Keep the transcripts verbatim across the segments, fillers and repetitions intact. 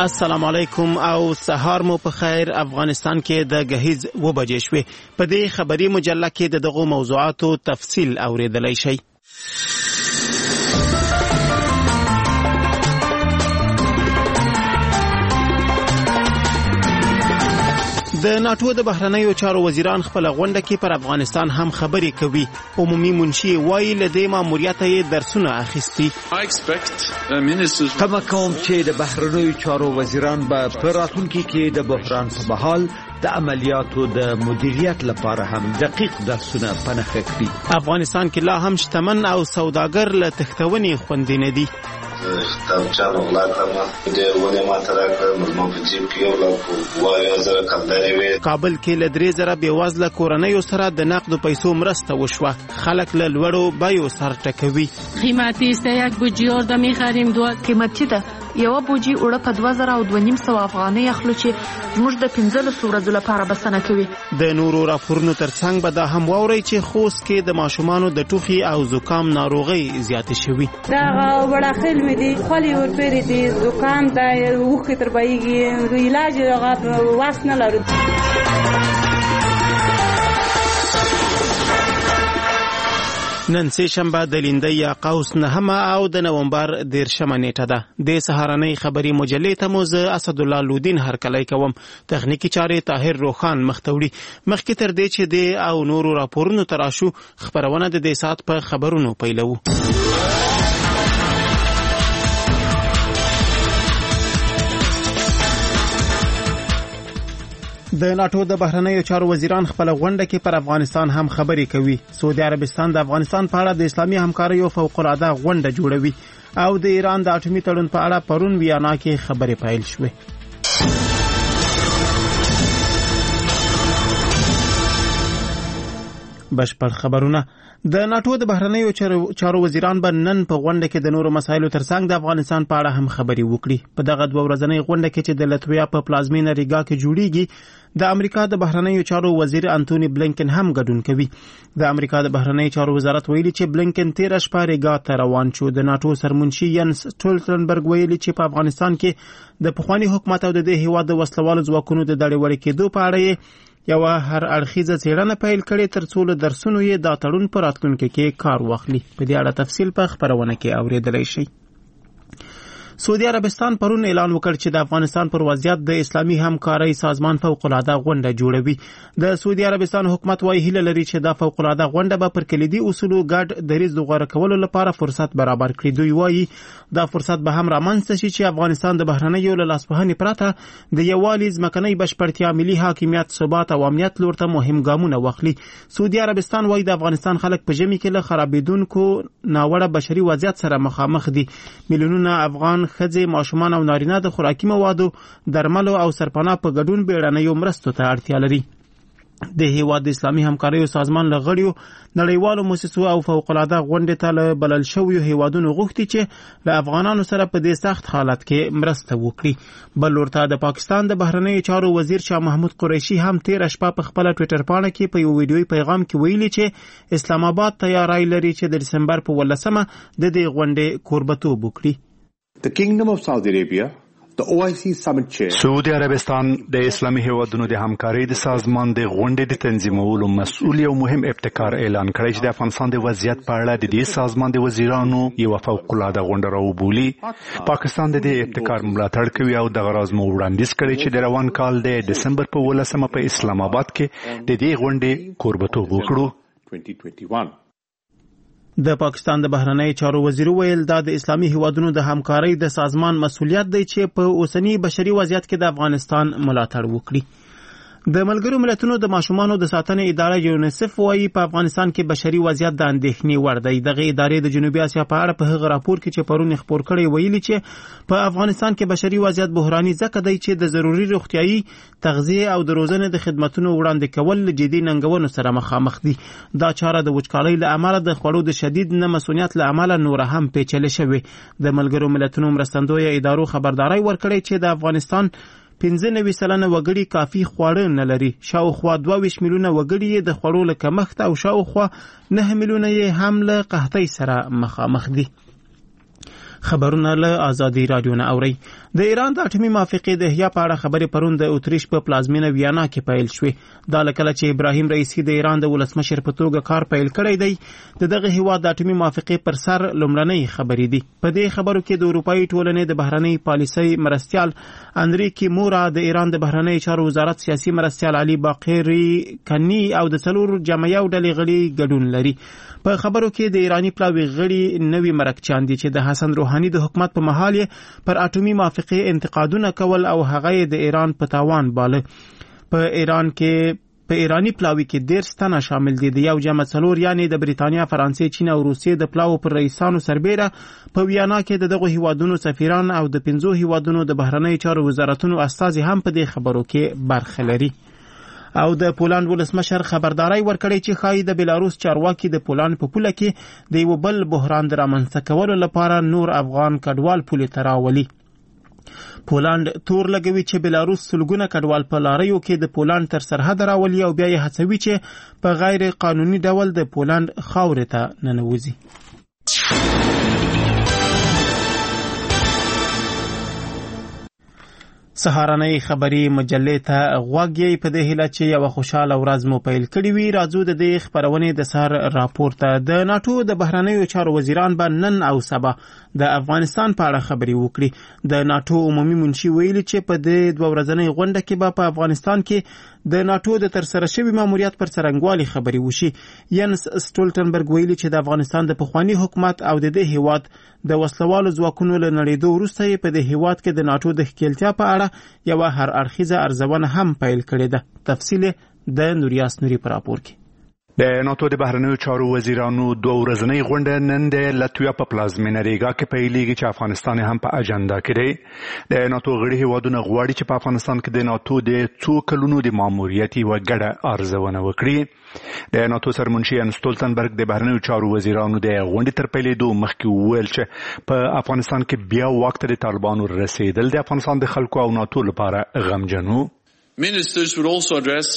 السلام علیکم او سهار مو په خیر. افغانستان کې د غهیز و بجې شوې. په دې خبري مجله کې د دغو موضوعاتو تفصیل اوریدلای شئ. د ناتو د بهرنیو چارو وزیران خپل غونډه کې پر افغانستان هم خبرې کوي. عمومي منشي وایي له دې ماموریت یې درسونه اخیستي. تمه کوم چې د بهرنیو چارو وزیران به په راتلونکي کې د بحران په مهال د عملیاتو د مدیریت لپاره هم دقیق درسونه پنهخه کړي. افغانستان کې لا هم شتمن او سوداګر له تښتونې خوندي نه دي. کتابچه نو غلا کړم د ونه ما تراکه مرمو په جیب کې یو لا وایو زره کلداري وي. کابل کې له درې زره بېوزله کورنیو سره د نقدو پیسو مرسته وشوه. خلک له لوړو بیو سر ټکوي. قیمتي است یک بوجی اردو می‌خریم دو قیمتي ده یو بوجي اوړه په دوه زره او دوه نیم سوه افغانۍ اخلو چې زموږ د پنځلسو ورځو لپاره بسنه کوي. د نورو راپورونو ترڅنګ به دا هم واورئ چې خوست کې د ماشومانو د ټوخي او زکام ناروغۍ زیاتې شوي. دا وړاخیل مې دي خولې ورپېرې دي زکام دا اوښکې تر بهیږي علاج هغه واس نه لرو. نن سه شنبه د لیندۍ یا قوس نهمه او د نومبر دیرشمه نیټه ده. د سهارنۍ خبري مجلې ته مو زه اسدالله لودین هرکلی کوم. تخنیکی چارې طاهر روخان مختوړي. مخکې تر دې چې د او نورو راپورونو تراشو خبرونه د دې سات په خبرونو پیلو. د ناتو د بهرنیو چارو وزیران خپل غونډه کې پر افغانستان هم خبرې کوي. سعودي عربستان د افغانستان په اړه د اسلامي همکاریو فوق العاده غونډه جوړوي او د ایران د اټومي تړون په اړه پرون ویانا کې خبرې پیل شوې. بشپړ خبرونه. د ناتو د بهرنیو چارو وزیران به نن په غونډه کې د نورو مسایلو ترڅنګ د افغانستان په اړه هم خبرې وکړي. په دغه دوه ورځنۍ غونډه کې چې د لتویا په پلازمینه ریګا کې جوړیږي د امریکا د بهرنیو چارو وزیر انټونی بلینکن هم ګډون کوي. د امریکا د بهرنیو چارو وزارت ویلي چې بلینکن تیره شپه ریګا ته روان شو. د ناتو سرمنشي ینس ټولټنبرګ ویلي چې په افغانستان کې د پخوانی حکومت او د دې هیواد د وسلوالو ځواکونو د دړې وړې کېدو په اړه یو هر اړخیزه څېړنه پیل کړې تر څو له درسونو یې دا تړون په راتلونکي کې کار واخلي. په دې اړه تفصیل په خبرونه کې اورېدلی شئ. سعودي عربستان پرون اعلان وکړ چې د افغانستان پر وضعیت د اسلامي همکارۍ سازمان فوق العاده غونډه جوړوي. د سعودي عربستان حکومت وايي هیله لري چې دا فوق العاده غونډه به پر کلیدي اصولو ګډ دریځ غوړه کولو لپاره فرصت برابر کړي. دوی وايي دا فرصت به هم رامنځته شي چې افغانستان د بهرنیو له لاسوهنې پرته د یووالي ځمکنۍ بشپړتیا، ملي حاکمیت، ثبات او امنیت لور ته مهم ګامونه واخلي. سعودي عربستان وايي د افغانستان خلک په ژمي کې له خرابېدونکو ناوړه بشري وضعیت سره مخامخ دي. میلیونونه افغان ښځې، ماشومان او نارینه د خوراکي موادو، درملو او سرپناه په ګډون بیړنیو مرستو ته اړتیا لري. د هیواد د اسلامي همکاریو سازمان له غړیو نړیوالو مؤسسو او فوق العاده غونډې ته له بلل شویو هیوادونو غوښتي چې له افغانانو سره په دې سخت حالت کې مرسته وکړي. بل ورته د پاکستان د بهرنیو چارو وزیر شاه محمود قریشي هم تیره شپه په خپل ټویټر پاڼه کې په یو ویډیوي پیغام کې ویلي چې اسلام آباد تیاری لري چې د دسمبر په ولسمه د دې غونډې کوربتوب وکړي. The Kingdom of Saudi Arabia, the O I C Summit Chair. سعودي عربستان د اسلامي هیوادونو د همکارۍ د سازمان د غونډې د تنظیمولو مسؤل او مهم ابتکار اعلان کړی چې د افغانستان د وضعیت په اړه د دې سازمان د وزیرانو یو فوق العاده غونډه راوبولي. پاکستان د دې ابتکار ملاتړ کوي او د غراض مو وړاندیز کړی چې د روان کال د دسمبر په ولسمه په اسلام آباد کې د دې غونډې کوربتوب وکړو. د پاکستان د بهرنیو چارو وزیر ویل دا د اسلامي هیوادونو د همکارۍ د سازمان مسؤلیت دی چې په اوسنی بشري وضعیت کې د افغانستان ملاتړ وکړي. د ملګرو ملتونو د ماشومانو د ساتنې اداره یونیسف وايي په افغانستان کې بشري وضعیت د اندېښنې وړ دی. دغه ادارې د جنوبي اسیا په اړه په هغه راپور کې چې پرون خپور کړی ویلي چې په افغانستان کې بشري وضعیت بحراني ځکه دی چې د ضروري روغتیايي، تغذیه او د روزنې د خدماتو وړاندې کول له جدي ننګونو سره مخامخ دي. دا چاره د وچکالۍ له امله د خوړو د شدید نه مسؤلیت له امله نور هم پیچلې شوې. د ملګرو ملتونو مرستندویه ادارو خبرداري ورکړې چې د افغانستان پنځه نوي سلنه وګړي کافي خواړه نه لري. شاوخوا دوه ویشت میلیونه وګړي د خوړو له کمښت او شاوخوا نه میلیونه یې هم له قحطۍ سره مخامخ دي. خبرونه له آزادي رادیو نه اوري. د ایران د اټومي موافقې د احیا په اړه خبرې پرون د اتریش په پلازمینه ویانا کې پیل شوې. دا لکه چې ابراهیم رئیسی د ایران د ولسمشر په توګه کار پیل کړی دی. د دغه هیواد د اټومي موافقې پر سر لومړنۍ خبرې دي. په دې خبرو کې د اروپאי ټولنې د بهرنۍ پالیسۍ مرستیال انریکی مورا، د ایران د بهرنۍ چارو وزارت سیاسي مرستیال علي باقری کنی او د څلور جمعیو ډلې غړي ګډون لري. په خبرو کې د ایرانی پلاوي غړي نوي مرکچان دي چې د حسن روحاني د حکومت په مهال پر اټومي موافقې انتقادونه کول او هغه د ایران په تاوان باله. په ایران کې په ایرانی پلاوي کې ډېر ستنه شامل دي. د یو جمع څلور یعنی د بریتانیا، فرانسې، چین او روسیې د پلاو پر رئیسانو سربېره په ویانا کې د دغه هیوادونو سفیران او د پنځو هیوادونو د بهرنۍ چارو وزارتونو استازي هم په دې خبرو کې برخه لري. او د پولند ولسمشر خبرداري ورکړی چې ښایي د بیلاروس چارواکي د پولند په پوله کې د یو بل بحران د رامنځته کولو لپاره نور افغان کډوال پولې ته راولي. پولند تور لګوي چې بیلاروس سلګونه کډوال په لاریو کې د پولند تر سرحد راولي او بیا یې هڅوي چې په غیر قانوني ډول د پولند خاورې ته ننوځي. سهارنۍ خبري مجلې ته غوږ یې په دې هیله چې یو خوشاله ورځ مو پیل کړې وي. راځو د دې خبرونې د سر راپور ته. د ناتو د بهرنیو چارو وزیران به نن او سبا د افغانستان په اړه خبري وکړي. د ناتو عمومي منشي ویلي چې په دې دوه ورځنۍ غونډه کې به په افغانستان کې د ناتو د ترسره شوي ماموریت پر څرنګوالي خبري وشي. ینس سټولټنبرګ ویلي چې د افغانستان د پخوانی حکومت او د دې هیواد د وسلوالو ځواکونو له نړیدو وروسته یې په دې هیواد کې د ناتو د ښکیلتیا په اړه یو هر اړخیزه ارزونه هم پیل کړې ده. تفصیل د نوریاس نوري پر راپور کې. د ناتو د بهرنیو چارو وزیرانو دوه ورځنۍ غونډه نن د لاتویا په پلازمینه ریګا کې پیلېږي چې افغانستان هم په اجنډا کې دی. د ناتو غړي هیوادونه غواړي چې په افغانستان کې د ناتو د څو کلونو د ماموریت یوه ګډه ارزونه وکړي. د ناتو سرمنشي ینس سټولټنبرګ د بهرنیو چارو وزیرانو د غونډې تر پیلېدو مخکې وویل چې په افغانستان کې بیا واک ته د طالبانو رسېدل د افغانستان د خلکو او ناتو لپاره غمجن و. Ministers would also address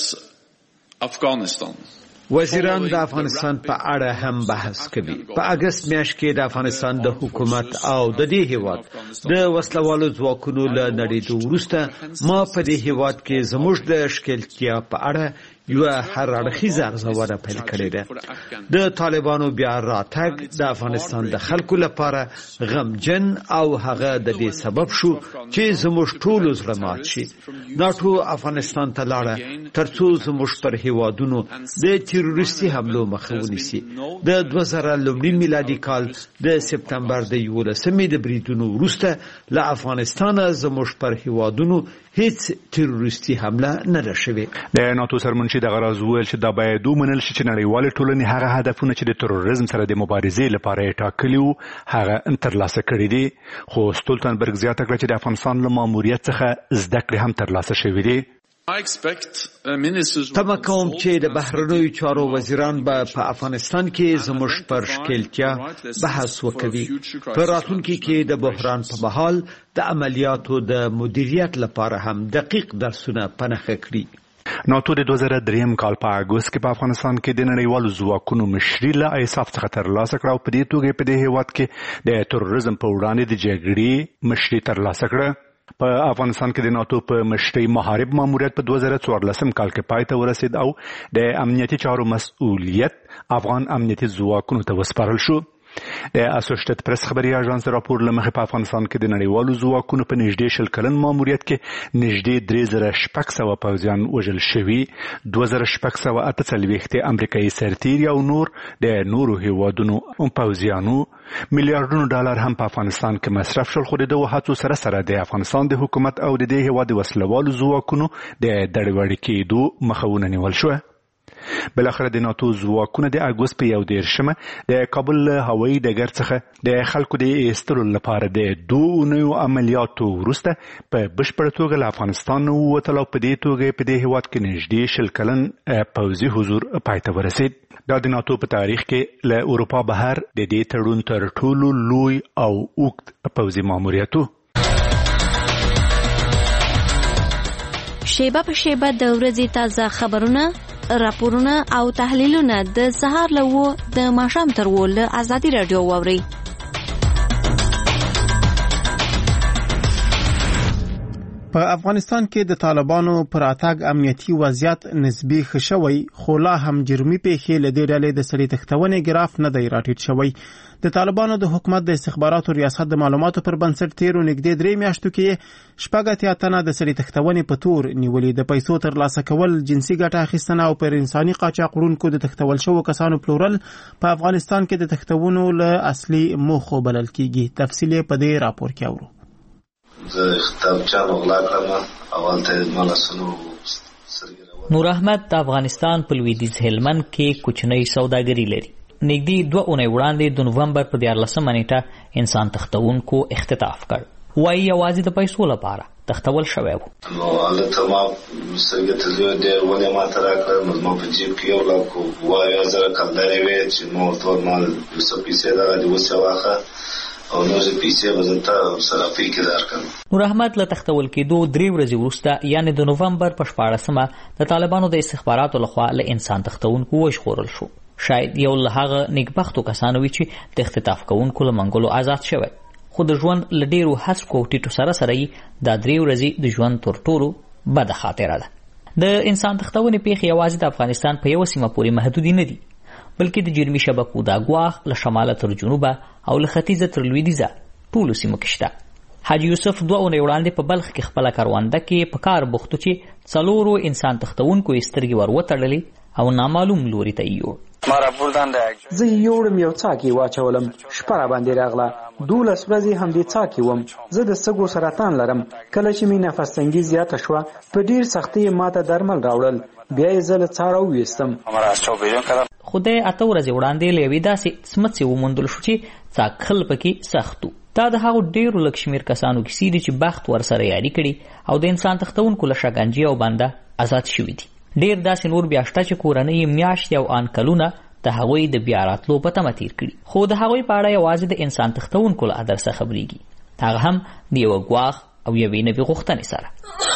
Afghanistan. وزیران د افغانستان په اړه هم بحث کوي. په اگست میاشت کې د افغانستان د حکومت او د دې هیواد د وسلوالو ځواکونو له نړیدو وروسته ما په دې هیواد کې زموږ د ښکیلتیا په اړه یو هر اړخیزه ارزونه پیل کړې ده. د طالبانو بیا راتګ د افغانستان د خلکو لپاره غمجن او هغه د دې سبب شو چې زموږ ټول زړه مات شي. ناتو افغانستان ته لاړه ترڅو زموږ پر هیوادونو د تروریستي حملو مخه ونیسي. د دوه زره لومړي میلادي کال د سپتمبر د یولسمې د بریدونو وروسته له افغانستانه زموږ پر هیوادونو هیڅ تروریستي حمله نه ده شوې. د ناتو سرمنشي د غراز ویل چې دا باید ومنل شي چې نړیوالې ټولنې هغه هدفونه چې د تروریزم سره د مبارزې لپاره یې ټاکلي وو هغه ترلاسه کړي دي. خو سټولټنبرګ زیاته کړه چې د افغانستان له ماموریت څخه زده کړې هم ترلاسه شوي دي. تمه کوم چې د بهرنیو چارو وزیران به په افغانستان کې زموږ پر ښکیلتیا بحث وکوي. په راتلونکي کې د بحران په مهال د عملیاتو د مدیریت لپاره هم دقیق درسونه په نښه کړي. ناتو د دوه زره دریم کال په اګوست کې په افغانستان کې د نړیوالو ځواکونو مشري له ایساف څخه ترلاسه کړه او په دې توګه په دې هیواد کې د تروریزم په وړاندې د جګړې مشري ترلاسه کړه. په افغانستان کې د ناتو په مشرۍ محارب ماموریت په دوه زره څوارلسم کال کې پای ته ورسید او د امنیتي چارو مسؤلیت افغان امنیتي ځواکونو ته وسپارل شو. د اسوسییټډ پریس خبري اژانس راپور لمخې په افغانستان کې د نړیوالو ځواکونو په نږدې شل کلن ماموریت کې نږدې درې زره شپږ سوه پوځیان وژل شوي. دوه زره شپږ سوه اته څلوېښت امریکایي سرتیري او نور د نورو هیوادونو پوځیانو میلیارډونو ډالر هم په افغانستان کې مصرف شول. خو د دغو هڅو سره سره د افغانستان د حکومت او د دې هیواد د وسلوالو ځواکونو د دړوړې کېدو مخه ونیول شوه. بالاخره د ناتو ځواکونه د اګوست په یو دېرشمه د کابل له هوایي ډګر څخه د خلکو د ایستلو لپاره د دوه اونیو عملیاتو وروسته په بشپړه توګه له افغانستان نه ووتل او په دې توګه په دې هیواد کې نږدې شل کلن پوځي حضور پای ته ورسید. دا د ناتو په تاریخ کې له اروپا بهر د دې تړون تر ټولو لوی او اوږد پوځي ماموریت و. شیبه په شیبه د ورځې تازه خبرونه، راپورونه او تحلیلونه د سهار له وو د ماښام تر وو له ازادي راډیو واورئ. په افغانستان کې د طالبانو پر اتاګ امنیتي وضعیت نسبی ښه شوی، خو لا هم جرمي پیښې له دې ډلې د سړي تښتونې ګراف نه دی راټیټ شوی. د طالبانو د حکومت د استخباراتو ریاست د معلوماتو پر بنسټ تیرو نږدې درې میاشتو کې شپږ اتیا تنه د سړي تښتونې په تور نیولې، د پیسو ترلاسه کول، جنسي ګټه اخیستنه او پر انساني قاچاق وړونکو د تښتول شوو کسانو پلورل په افغانستان کې د تښتونو له اصلي موخو بلل کیږي. تفصیل په دې راپور کې اورو. زه کتابچه غلا کړم، اول ته ملاسونو نور احمد د افغانستان په لویدیځ هلمند کې کوچنۍ سوداګري لري. نږدې دوه اونۍ وړاندې د نومبر په دیارلسمه نیټه انسان تښتونکو اختطاف کړ. وایي یوازې د پیسو لپاره تښتول شوی و. نو هلته ما سترګې ته زه ډېر ولې ما ته راکړه، نو زما په جیب کې یو لاک اووه زره کلدارې وې چې ما ورته وویل ما یو څه پیسې دغه دې اوس یې واخله او نور پیسې به زه صرافۍ کې درکړم. نور احمد له تښتول کېدو درې ورځې وروسته یعنې د نومبر په شپاړسمه د طالبانو د استخباراتو لخوا له انسان تښتونکو وژغورل شو. شاید یو له هغه نیکبختو کسانو وي چې د اختطاف کوونکو له منګولو آزاد شوی، خو د ژوند له ډېرو هڅکو او ټیټو سره سره یې دا درې ورځې د ژوند تر ټولو بده خاطره ده. د انسان تښتونې پیښې یوازې د افغانستان په یوه سیمه پورې محدودې نه دي، بلکې د جرمي شبکو دا ګواښ له شماله تر جنوبه او له ختیځه تر لویدیځه ټولو سیمو کې شته. حاجي یوسف دوه اونۍ وړاندې په بلخ کې خپله کرونده کې په کار بوختو چې څلورو انسان تښتونکو یې سترګې ور وتړلې او نامعلوم لوري ته یې یوړ. زه یې یوړم، یو څاک یې واچولم، شپه را باندې راغله، دولس ورځې همدې څاک وم. زه د سږو سرطان لرم. کله چې مې نفس تنګي زیاته شوه په ډېر سختۍ یې ماته درمل راوړل، بیا یې زه له څاره وویستم. خو د اته ورځې وړاندې له یوې داسې سمڅې وموندل شو چې څاکل پکې سخت و. دا د هغو ډېرو لږ شمېر کسانو کیسې دي چې بخت ورسره یاري کړي او د انسان تښتونکو له شکنجې او بنده آزاد شوي دي. ډېر داسې نور بیا شته چې کورنۍ یې میاشتې او ان کلونه د هغوی د بیا راتلو په تمه تیر کړي، خو د هغوی په اړه یوازې د انسان تښتونکو له ادرسه خبرېږي، هغه هم د یوه ګواښ او یوې نوې غوښتنې سره.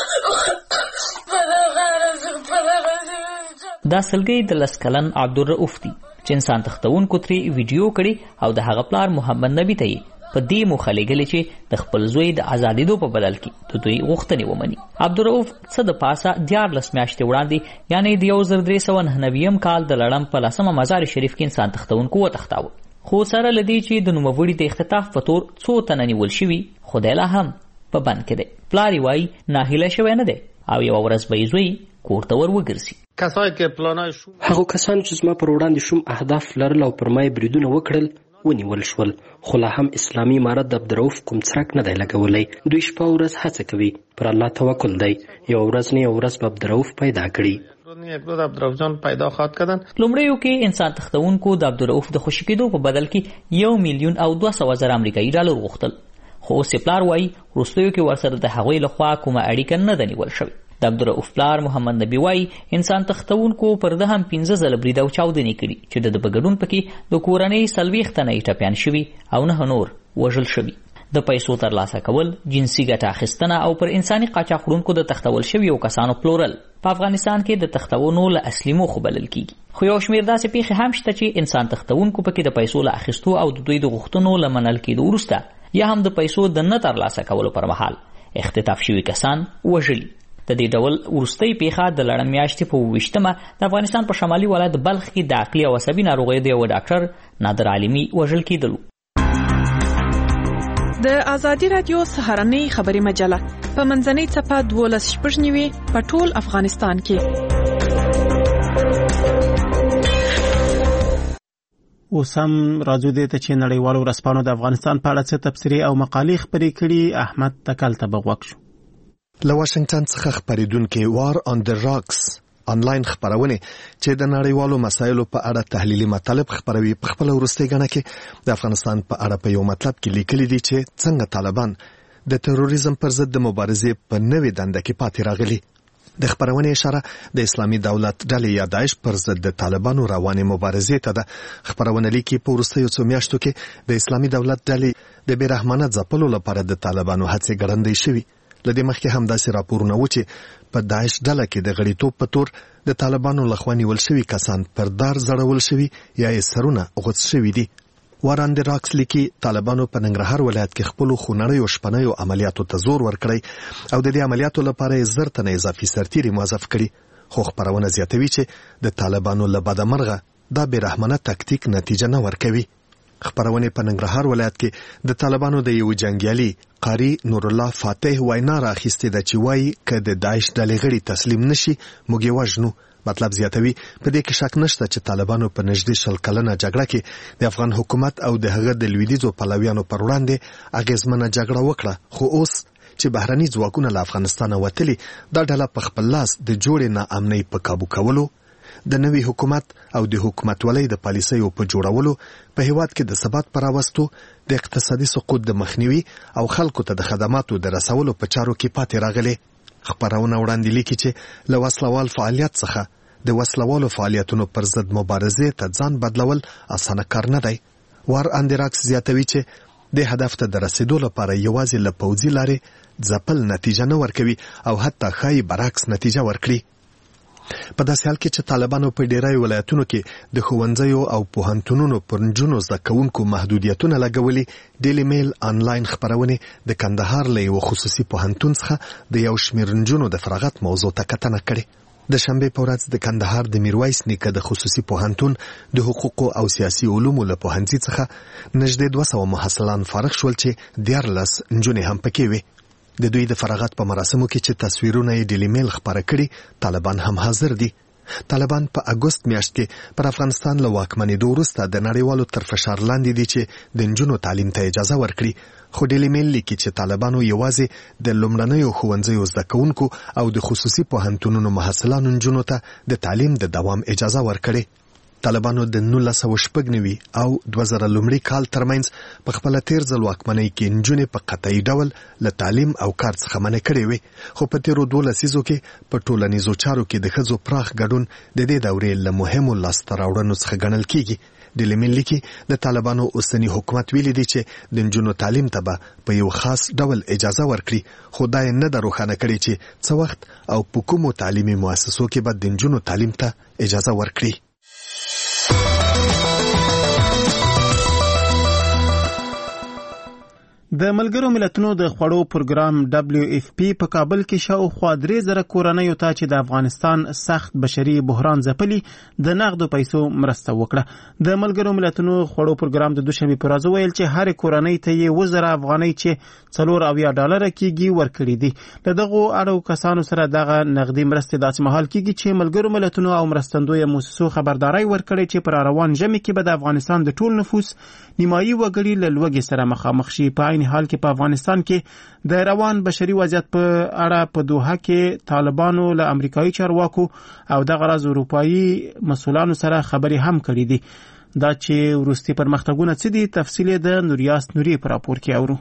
دا سلګۍ د لس کلن عبدالرؤف دی چې انسان تښتونکو ترې ویډیو کړي او د هغه پلار محمد نبي ته یې په دې موخه لېږلې چې د خپل زوی د ازادېدو په بدل کې د دوی غوښتنې ومني. عبدالرؤف څه د پاسه دیارلس میاشتې وړاندې یعنې د یو زر درې سوه نهه نویم کال د لړم په لسمه مزار شریف کې انسان تښتونکو وتښتاوه، خو سره له دې چې د نوموړي د اختطاف په تور څو تنه نیول شوي، خو دی لا هم په بند کې دی. پلار یې وایي ناهیلی شوی نه دی او یوه ورځ به یې زوی کور ته ور وګرځي. هغو کسانو چې زما پر وړاندې شوم اهداف لرل او پر ما یې بریدونه وکړل ونیول شول، خو لا هم اسلامي امارت د عبدالرؤف کوم څرک نه دی لګولی. دوی شپه او ورځ هڅه کوي، پر الله توکل دی. یو ورځ نه یو ورځ به عبدالرؤف پیدا کړي. لومړیو کې انسان تښتونکو د عبدالرؤف د خوشي کېدو په بدل کې یو میلیون او دوه سوه زره امریکایي ډالر غوښتل، خو اوس یې پلار وایي وروستیو کې ورسره د هغوی لخوا کومه اړیکه نه ده نیول شوې. د عبدالرؤف پلار محمد نبي وایي انسان تښتونکو پر ده هم پنځه ځله برید او چاودنې کړي چې د ده په ګډون پکې د کورنۍ څلوېښت تنه یې ټپیان شوي او نه نور وژل شوي. د پیسو ترلاسه کول، جنسي ګټه اخیستنه او پر انساني قاچاق وړونکو د تښتول شویو کسانو پلورل په افغانستان کې د تښتونو له اصلي موخو بلل کیږي. خو یو شمېر داسې پیښې هم شته چې انسان تښتونکو پکې د پیسو له اخیستو او د دوی د غوښتنو له منل کېدو وروسته یا هم د پیسو د نه ترلاسه کولو پر مهال اختطاف شوي کسان وژلي. د دې ډول وروستۍ پیښه د لړم میاشتې په اووه ویشتمه د افغانستان په شمالي ولایت بلخ کې د عقلي او عصبي ناروغیو د یوه ډاکټر نادر عالمي وژل کېدلو. د ازادي راډیو سهارنۍ خبري مجله په منځنۍ څپه دولس شپږ نیوي په ټول افغانستان کې. اوس هم راځو دې ته چې نړیوالو ورځپاڼو د افغانستان په اړه څه تبصرې او مقالې خپرې کړي. احمد تکل ته به غوږ شو. له واشنگټن څخه خپریدونکي وار آن د راکس آنلاین خبرونه چې د نړیوالو مسایلو په اړه تحلیلي مطالب خبروي په خپل ورستۍ غاڼه کې د افغانستان په اړه په یو مطلب کې لیکلي دي چې څنګه طالبان د تروریزم پر ضد د مبارزې په نوې دنده کې پاتې راغلي. د خبرونه اشاره د اسلامي دولت ډلې یا داعش پر ضد د طالبانو روانې مبارزې ته ده. خبرونه لیکي په وروستیو څو میاشتو کې د اسلامي دولت ډلې د بېرحمانه ځپلو لپاره د طالبانو هڅې ګړندۍ شوي. لدې مخکې هم داسې راپورونه و چې په داعش ډله کې د غړیتوب په تور د طالبانو لخوا نیول شوي کسان پر دار ځړول شوي یا یې سرونه غوڅ شوي دي. واران راکس لیکي طالبانو په ننګرهار ولایت کې خپل خونړیو شپنیو عملیاتو ته زور ورکړی او د دې عملیاتو لپاره زر تنه اضافي سرتیري موظف کړي خو خبرونه زیاتوي چې د طالبانو له بده مرغه دا بیرحمانه تکتیک نتیجه نه ورکوي. خبرونه په ننګرهار ولایت کې د طالبانو د یو جنگیالي قاری نور الله فاتح وینا راخیستې ده چې وایي که د داعش ډلې غړي تسلیم نشي موږ یې وژنو. مطلب زیاتوي په دې کې شک نشته چې طالبانو په نږدې شل کلنه جګړه کې د افغان حکومت او د هغه د لویدیځو پلویانو پر وړاندې اغیزمنه جګړه وکړه خو اوس چې بهرني ځواکونه له افغانستانه وتلي دا ډله په خپل لاس د جوړې ناامنۍ په کابو کولو د نوي حکومت او د حکومتولۍ د پالیسیو په جوړولو په هیواد کې د ثبات پر راوستو د اقتصادي سقوط د مخنیوي او خلکو ته د خدماتو د رسولو په چارو کې پاتې راغلي. خبرونه وړاندې لیکي چې له وسلوال فعالیت څخه د وسلوالو فعالیتونو پر ضد مبارزې ته ځان بدلول اسانه کار نه دی. وار اندراکس زیاتوي چې د هدف ته د رسیدو لپاره یوازې له پوځي لارې ځپل نتیجه نه ورکوي او حتی ښایي برعکس نتیجه ورکړي. په داسې حال کې چې طالبانو په ډیری ولایتونو کې د ښوونځیو او پوهنتونونو پر نجونو زده کوونکو محدودیتونه لګولي، ډیلی میل آنلاین خپرونې د کندهار له یو خصوصي پوهنتون څخه د یو شمېر نجونو د فراغت موضوع ته کتنه کړې. د شنبې په ورځ د کندهار د میرویس نیکه د خصوصي پوهنتون د حقوقو او سیاسي علومو له پوهنځي څخه نږدې دوه سوه محصلان فارغ شول چې دیارلس نجونې هم پکې وې. د دوی د فراغت په مراسمو کې چې تصویرونه یې ډیلی میل خپاره کړي طالبان هم حاضر دي. طالبان په اګوست میاشت کې پر افغانستان له واکمنېدو وروسته د نړیوالو تر فشار لاندې دي چې د نجونو تعلیم ته اجازه ورکړي. خو ډیلی میل لیکي چې طالبانو یوازې د لومړنیو ښوونځیو زده کوونکو او د خصوصي پوهنتونونو محصلانو نجونو ته د تعلیم د دوام اجازه ورکړي. طالبانو د نولس سوه شپږ نوي او دوه زره لومړي کال ترمنځ په خپله تیر ځل واکمنۍ کې نجونې په قطعي ډول له تعلیم او کار څخه منع کړې وې. خو په تیرو دوه لسیزو کې په ټولنیزو چارو کې د ښځو پراخ ګډون د دې دورې له مهمو لاسته راوړنو څخه ګڼل کیږي. ډیلی میل لیکي د طالبانو اوسنی حکومت ویلي دی چې د نجونو تعلیم ته به په یو خاص ډول اجازه ورکړي، خو دا یې نه ده روښانه کړې چې څه وخت او په کومو تعلیمي مؤسسو کې به د نجونو تعلیم ته اجازه ورکړي. د ملګرو ملتونو د خوړو پروګرام دبلیو اف پی په کابل کې شاوخوا درې زره کورنیو ته چې د افغانستان سخت بشري بحران ځپلي د نغدو پیسو مرسته وکړه. د ملګرو ملتونو خوړو پروګرام د دوشنبې په ورځ ویل چې هر کورنۍ ته یې اووه زره افغانۍ چې څلور اویا ډالره کېږي ورکړي دي. له دغو اړو کسانو سره دغه نغدي مرستې داسې مهال کېږي چې ملګرو ملتونو او مرستندویه موسسو خبرداری ورکړي چې پر روان ژمي کې به د افغانستان د ټول نفوس نیمایي وګړي له لوږې سره مخامخ شي. په عین حال کې په افغانستان کې د روان بشري وضعیت په اړه په دوحه کې طالبانو له امریکایي چارواکو او دغه راز اروپایي مسؤلانو سره خبرې هم کړې دي. دا چې وروستي پرمختګونه څه دي تفصیل د نوریاس نوري په راپور کې اورو.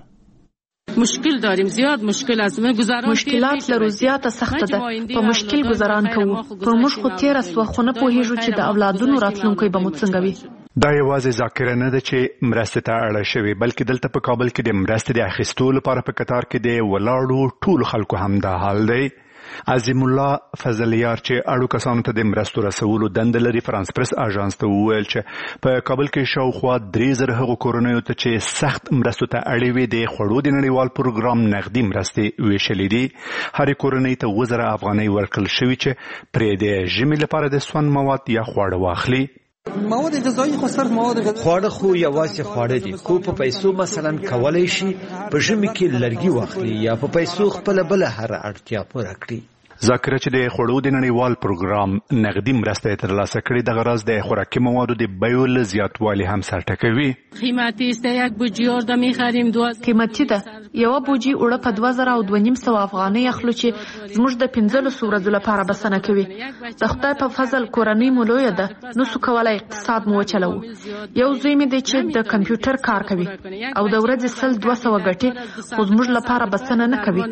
مشکل داریم زیاد مشکل از من گذران مشکلات لرو زیاته سخته ده په مشکل گذران کوو پر موږ خو تیر اس وخت نه پوهیږو چې د اولادونو راتلونکي به مو څنګه وي. دا یوازې ذاکره نه ده چې مرستې ته اړه شوې بلکې دلته په کابل کې د مرستې د اخیستو لپاره په قطار کې د ولاړو ټولو خلکو هم دا حال دی. عظیم الله فضلیار چې اړو کسانو ته د مرستو رسولو دنده لري فرانس پرس اژانس ته وویل چې په کابل کې شاوخوا درې زره هغو کورنیو ته چې سخت مرستو ته اړې وې د خوړو د نړیوال پروګرام نغدي مرستې ویشلې دي. هرې کورنۍ ته اووه زره افغانۍ ورکړل شوي چې پرې د ژمي لپاره د سون مواد یا خواړه واخلي. مواد غذایی خو صرف مواد غذایی خواړه خو یوازې خواړه دي. کو په پیسو مثلا کولای شي په ژمي کې لرګي واخلي یا په پیسو خپل بل هر اړتیا پوره کړي. ذاکره چې د خوړو د نړیوال پروګرام نغدي مرسته ترلاسه کړي د غرض د خوراکي موادو د بیو له زیاتوالي هم سر ټکوي. قیمتي است یک بوجی اور د می‌خریم دو قیمتي ده یو بوجي اوړه په دوه زره او دوه نیم سوه افغانۍ اخلو چې زموږ د پنځلسو ورځو لپاره بسنه کوي. د خدای په فضل کورنۍ مو لویه ده نو څو کولای اقتصاد مو وچلو. یو زوی مې دی چې د کمپیوټر کار کوي او د ورځې سل دوه سوه ګټي خو زموږ لپاره بسنه نه کوي.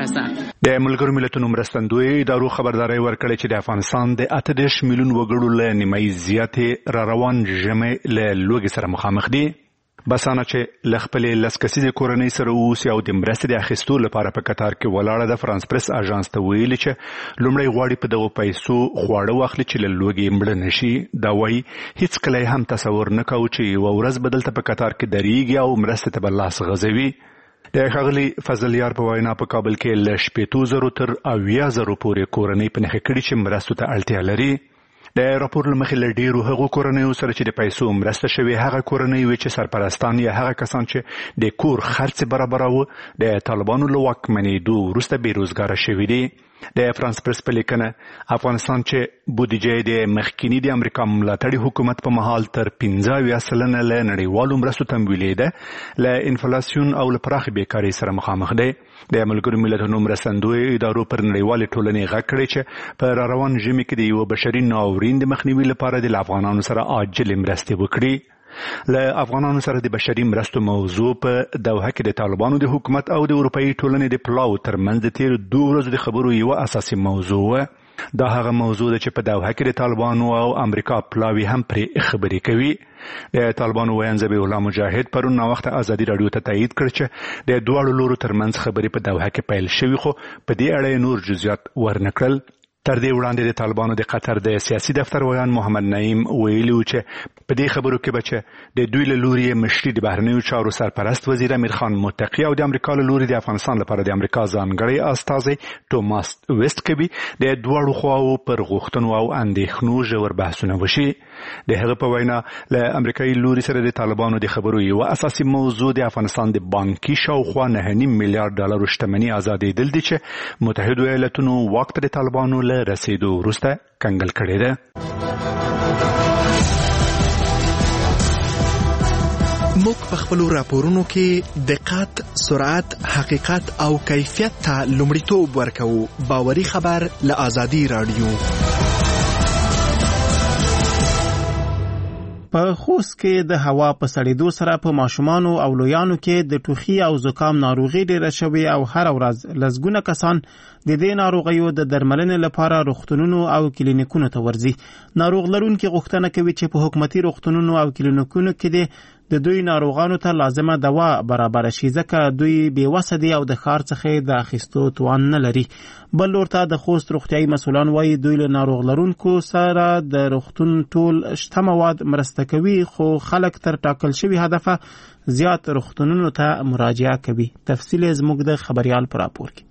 د ملګرو ملتونو مرستندوی ادارو خبرداري ورکړې چې د افغانستان د اته دېرش میلیون وګړو له نیمایي زیاتې را روان ژمي له لوږې سره مخامخ دي. بسانه چې لخپلې لسکسیزې کورنۍ سره اوسي او د مرستې د اخیستو لپاره په قطار کې ولاړه د فرانس پریس اژانس ته ویلي چې لومړی غواړي په دغو پیسو خواړه واخلي چې له لوږې مړه نه شي. دا وایي هیڅکله یې هم تصور نه کوو چې یوه ورځ به دلته په قطار کې درېږي او مرستې ته به لاس غځوي. د ښاغلي فضل یار په وینا په کابل کې له شپېتو زرو تر اویا زرو پورې کورنۍ په نښه کړي چې مرستو ته اړتیا لري. د راپور له مخې له ډېرو هغو کورنیو سره چې د پیسو مرسته شوې هغه کورنۍ وې چې سرپرستان یا هغه کسان چې د کور خرڅ برابراوه د طالبانو له واکمنېدو وروسته بېروزګاره شوي دي. د فرانس پریس په لیکنه افغانستان چې بودیجه د مخکینی د امریکا ملاتړي حکومت په مهال تر پنځه اویا سلنه له نړیوالو مرستو تمویلېده له انفلاسیون او له پراخې بیکارۍ سره مخامخ دی. د ملګرو ملتونو مرستندویو ادارو پر نړیوالې ټولنې غږ کړی چې په راروان ژمي کې د یوه بشري ناورین د مخنیوي لپاره د افغانانو سره عاجلې مرستې وکړي. له افغانانو سره د بشري مرستو موضوع په دوحه کې د طالبانو د حکومت او د اروپایي ټولنې د پلاو ترمنځ د تېرو دوه ورځو د خبرو یوه اساسي موضوع وه. دا هغه موضوع ده چې په دوحه کې د طالبانو او امریکا پلاوي هم پرې خبرې کوي. د طالبانو ویاند ذبیح الله مجاهد پرون ناوخته ازادي راډیو ته تایید کړ چې د دواړو لورو ترمنځ خبرې په دوحه کې پیل شوي خو په دې اړه نور جزئیات ورنه کړل. تر دې وړاندې د طالبانو د قطر د سیاسي دفتر ویان محمد نعیم ویلي و چې په دې خبرو کې به چې د دوی له لوري مشري د بهرنیو چارو سرپرست وزیر امیر خان متقي او د امریکا له لوري د افغانستان لپاره د امریکا ځانګړی استازی توماس ویسټ کوي د دواړو خواو پر غوښتنو او اندېښنو ژور بحثونه وشي. د هغه په وینا له امریکایي لوري سره د طالبانو د خبرو یوه اساسي موضوع د افغانستان د بانکي شاوخوا نهه نیم میلیارډ ډالرو شتمني ازادېدل دي چې متحدو ایالتونو واک ته د طالبانو له رسیدو وروسته کنګل کړې ده. موږ په خپلو راپورونو کې دقت، سرعت، حقیقت او کیفیت ته لومړیتوب ورکوو. باوري خبر له آزادي راډیو. په خوست کې د هوا په سړېدو سره په ماشومانو او لویانو کې د ټوخي او زکام ناروغي ډېره شوې او هر ورځ لسګونه کسان د دې ناروغیو د درملنې لپاره روغتونونو او کلینیکونو ته ورځي. ناروغ لرونکي غوښتنه کوي چې په حکومتي روغتونونو او کلینیکونو کې د دوی ناروغانو ته لازمه دوا برابر شي ځکه دوی بېوسه دي او د ښار څخه د اخیستو توان نه لري. بل لور ته د خوست روغتیایي مسؤلان وایي دوی له ناروغ لرونکو سره د روغتون ټول شته مواد مرسته کوي خو خلک تر ټاکل شوي هدفه زیات روغتونونو ته مراجعه کوي. تفصیل زموږ د خبريال پر راپور کې.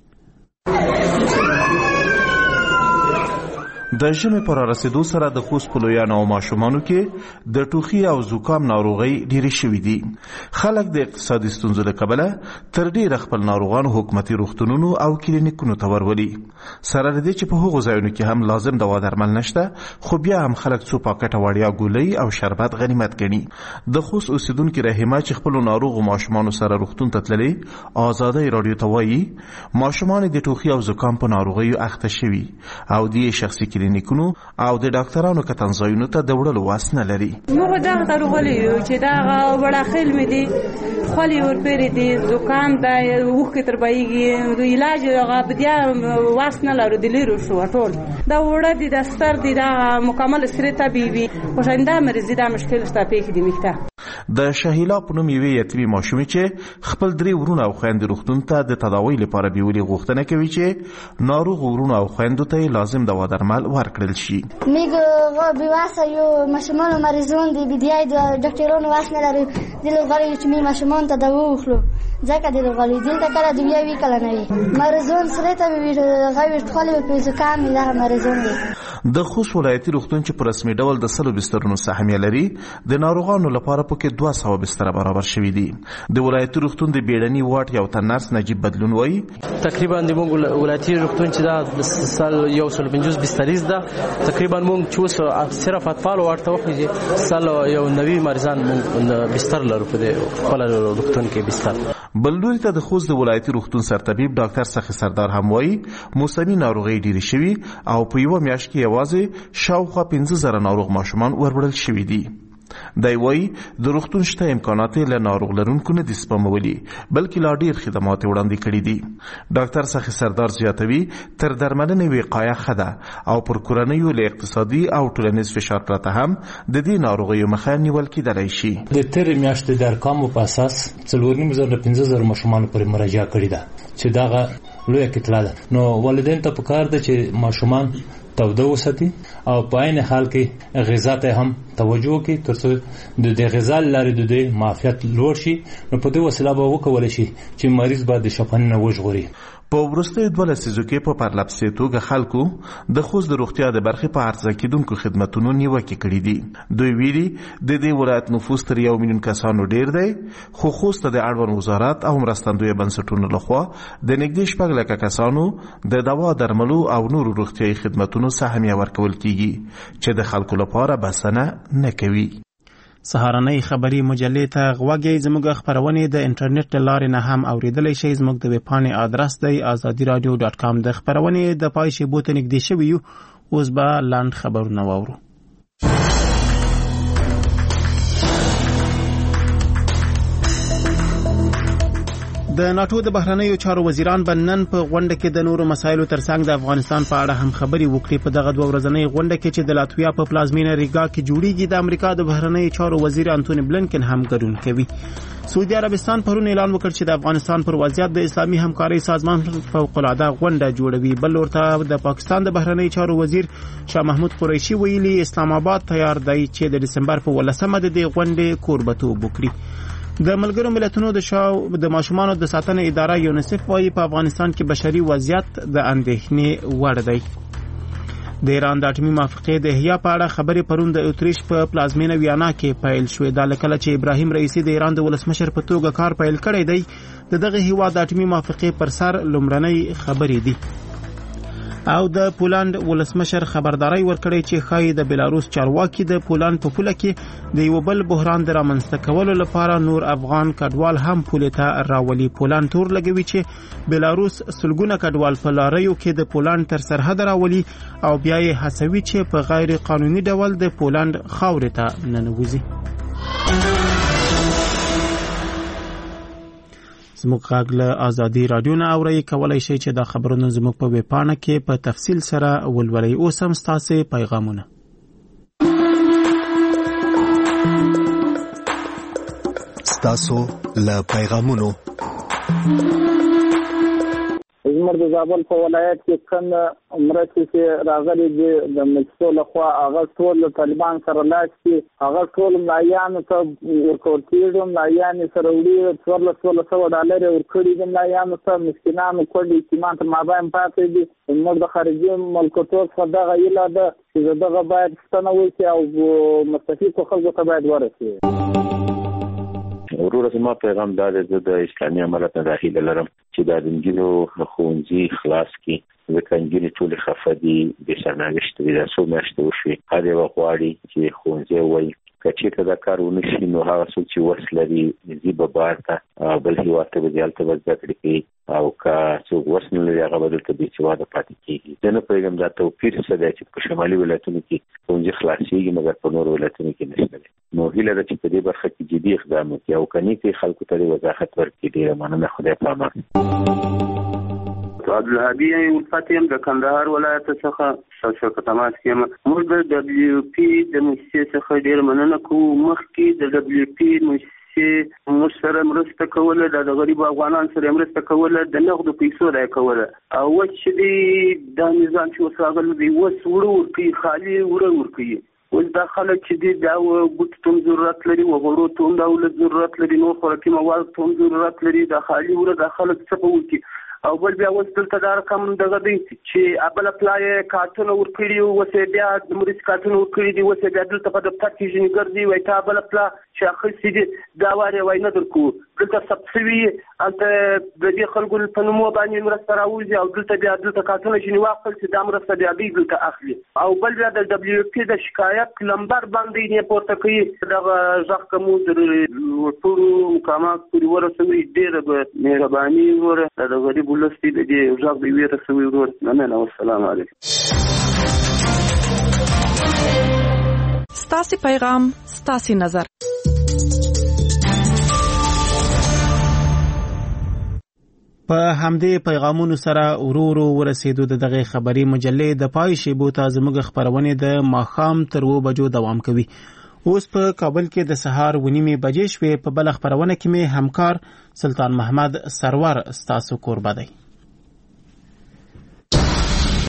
د ژمي پر رسیدو سره د خوست په لویانو او ماشومانو کې د ټوخي او زکام ناروغي ډېرې شوې دي. خلک د اقتصادي ستونزو له کبله تر ډېره خپل ناروغان حکومتي روغتونونو او کلینیکونو ته ورولي. سره له دې چې په هغو ځایونو کې هم لازم دوا درمل نشته خو بیا هم خلک څو پاکټه وړیا ګولۍ او شربت غنیمت ګڼي. د خوست اوسیدونکي رحیمه چې خپل ناروغ ماشومانو سره روغتون ته تللي آزادۍ راډیو ته وایي ماشومان د ټوخي او زکام په ناروغیو اخته شوي او د شخصي کلینیکونو او د ډاکټرانو کتنځایونو ته د وړلو واس نه لري. موږ دغه ناروغي چې دا وړه خلم دي خولي ورپېری دي زکام دا وخت تر بایږي د علاج هغه بدیا واس نه لرو د لیرو شو ټول دا وړه دي د ستر دي دا مکمل سره طبيبي خوشنده مریض دا مشکل شته پېښ دي میکته. د شهیلا په نوم یوې یتیمې ماشومې چې خپل درې ورونه او خویندې روغتون ته د تداوی لپاره بیولې غوښتنه کوي چې ناروغ ورونه او خویندو ته لازم دوا درمل ورکړل شي. میگه بیواسه یو ماشومان مریضون دي بدیای د ډاکټرونو واس نه لري د لغړی چې می ماشومان ته دوا وخلو ځکه د لغړی دلته کله د بیا وی کله نه وي مریضون سره ته وی غوي ټولې په زکام نه مریضون دي. د خوست ولایتي روغتون چې په رسمي ډول د سلو بسترونو سهمیه لري د ناروغانو لپاره پکې دوه سوه بستر برابر شوي دي. د ولایتي روغتون د بیړني واټ یو تن نرس نجیب بدلون وایي تقریبا د موږ ولایتي روغتون چې دا سل یو سل پنځوس بستریز ده تقریبا موږ چې صرف اطفال ورته وخت سل یو نوي مریضان موږ بستر لرو په خپل روغتون کې بستر. بل لوري ته د خوست د ولایتي روغتون سرطبیب ډاکټر سخی سردار هم وایي موسمي ناروغۍ ډېرې شوي او په یوه میاشت کې یوازې شاوخوا پنځه زره ناروغ ماشومان وروړل شوي دي. دی وایي د روغتون شته امکانات له ناروغ لرونکو نه دي سپمولي بلکې لا ډیر خدمات وړاندې کړي دي. ډاکټر سخي سردار زیاتوي تر درملنې وقایه ښه ده او پر کورنیو له اقتصادي او ټولنیز فشار پرته هم د دې ناروغیو مخه نیول کېدلی شي. د تېرې میاشتې د ارقامو په اساس څلور نیم زره پنځه زره ماشومانو پرې مراجعه کړې ده چې دغه لویه کتله ده. نو والدین ته پکار ده چې ماشومان توده وساتي او په عین حال کې غذا ته هم توجه وکړي ترڅو د دې غذا لارې د دې معافیت لوړ شي. نو په دې وسیله به وکولی شي چې مریض به د شفاهي نه وژغوري. په وروستیو دوه لسیزو کې په پرلپسې توګه خلکو د خوست د روغتیا د برخې په عرضه کېدونکو خدمتونو نیوکې کړي دي. دوی ویلي د دې ولایت نفوس تر یو میلیون کسانو ډیر دی، خو خوست ته د اړوند وزارت او مرستندویه بنسټونو لخوا د نږدې شپږ لکه کسانو د دوا درملو او نورو روغتیایي خدمتونو سهمیه ورکول کیږي چې د خلکو لپاره بسنه نه کوي. سهارنۍ خبری مجلې ته غوږی زموږ خبرونه د انټرنیټ لارې نه هم اوریدلای شئ. زموږ د ویب پاڼې آدرس دی آزادی رادیو ډاټ کام. د خبرونه د پای شیبو ته نږدې شوي یو. اوس به لاند خبرونه واورو. د ناتو د بهرنیو چارو وزیران بنن په غونډه کې د نورو مسایلو ترڅنګ د افغانستان په اړه هم خبري وکړي. په دغه دوه ورځنۍ غونډه کې چې د لاتویا په پلازمینه ریګا کې جوړیږي د امریکا د بهرنیو چارو وزیر انټونی بلنکن هم ګډون کوي. سعودي عربستان پرون اعلان وکړ چې د افغانستان پر وضعیت د اسلامي همکارۍ سازمان فوق العاده غونډه جوړوي. بل ورته د پاکستان د بهرنیو چارو وزیر شاه محمود قریشي ویلي اسلام آباد تیار دی چې د دسمبر په ولسمه د دې غونډې کوربتوب وکړي. د ملګرو ملتونو د شاو د ماشومانو د ساتنې اداره یونیسف وايي په افغانستان کې بشري وضعیت د اندېښنې وړ دی. د ایران د اټومي موافقې د احیا په اړه خبرې پرون د اتریش په پلازمینه ویانا کې پیل شوې. دا لکه چې ابراهیم رئیسی د ایران د ولسمشر په توګه کار پیل کړی دی. د دغه هیواد د اټومي موافقې پر سر لومړنۍ خبرې دي او د پولند ولسمشر خبرداري ورکړی چې خای د بلاروس چارواکي د پولند په پوله کې د یو بل بحران د رامنځته کولو لپاره نور افغان کډوال هم پوله ته راولي. پولند تور لګوي چې بلاروس سلګونه کډوال په لاریو کې د پولند تر سرحد راولي او بیا یې هڅوي چې په غیر قانوني ډول د پولند خاورې ته ننوځي. زموږ غږ له آزادي رادیو نه اورئ. کولای شئ چې دا خبرونه زموږ په ویب پاڼه کې په تفصیل سره ولولئ. اوس هم ستاسو پیغامونه. ستاسو له پیغامونو زموږ د زابل په ولایت کې څنګه مرستې چې راغلي دي د مکسو لخوا هغه ټول طالبان سره لاس کې هغه ټول ملایانو ته ورکول کېږي. ملایان سره وړي څوارلس څوارلس سوه ډالرې ورکړي دي ملایانو ته. مسکینانو کونډې یتیمان ته مابین پاتې دي. زموږ د خارجي ملکیتو څخه دغه هیله ده چې دغه باید پوښتنه وشي او مستفیدو خلکو ته باید ورسېږي. ورور زما پیغام دا دی د اسلامي امارت نه داخله لرم چې د انجیلو ښوونځي خلاص کی ځکه انجیل ټول خفه دي د سرنوشت دي د څو میاشتې وشوي. هر یو غواړي چې ښوونځي وایي کچې ته دا کار ونشي نو هغه څوک چې وس لري ځي به بار ته بل هېواد ته به ځي هلته به زده کړې کوي او که څوک وس نه لري هغه به دلته بېسواده پاتې کېږي. زه نه پوهېږم دا توپیر څه دی چې په شمالي ولایتونو کې ښوونځي خلاصېږي مګر په نورو ولایتونو کې نشته دی. نو هیله ده چې په دې برخه کې جدي اقدام وکړي او که نه کوي خلکو ته وضاحت ورکړي. ډېره مننه. خدای پامان. عبدالهادي الفت یم د کندهار ولایت څخه شوکت تماس کیم. موږ د دبلیو پی د مؤسسې څخه ډېر مننه کوو. مخکې د دبلیو پی مؤسسې موږ سره مرسته کوله، د غریبو افغانانو سره مرسته کوله، د نغدو پیسو را کوله. او اوس چې دی دا نظام چې اوس راغلی دی اوس وړه ورکوي، خالي وړه ورکوي. اوس دا خلک چې دی دا بوټو ته هم ضرورت لري، وغوړو ته هم دولت ضرورت لري، نور خوراکي موادو ته هم ضرورت لري. دا خالي وړه دا خلک څه به وکړي؟ او بل بیا اوس دلته دا رقم دغه دی چې بله پلا یې کارتونه ورکړي، اوس یې بیا د مرستې کارتونه ورکړي دي، اوس یې بیا دلته په دفتر کې ځینې ګرځي وایي تا بله پلا چې اخیستي دي دا وار یې وایي نه درکوو. دلته ثبت شوي هلته د دې خلکو په نومو باندې مرسته راوځي او دلته بیا دلته کارتونه ځینې واخلي چې دا مرسته بیا دوی دلته اخلي. او بل بیا د دبلیو پي د شکایت لمبر باندې یې پورته کوي. دغه غږ که مو تر ټولو مقاماتو پورې ورسوي ډېره به مهرباني وره د غریب ولس دې د دې غږ به یې رسوي ورور. مننه. والسلام علیکم. ستاسو پیغام ستاسو نظر. په همدې پیغامونو سره ورورو ورسېدو د دغه خبري مجلې د پای شیبو ته زموږ خبرونه د ماښام تر و بجو دوام کوي. اوس په کابل کې د سهار ونیمې بجې شوې. په بل خبرونه کې مې همکار سلطان محمد سرور ستاسو کوربه دی.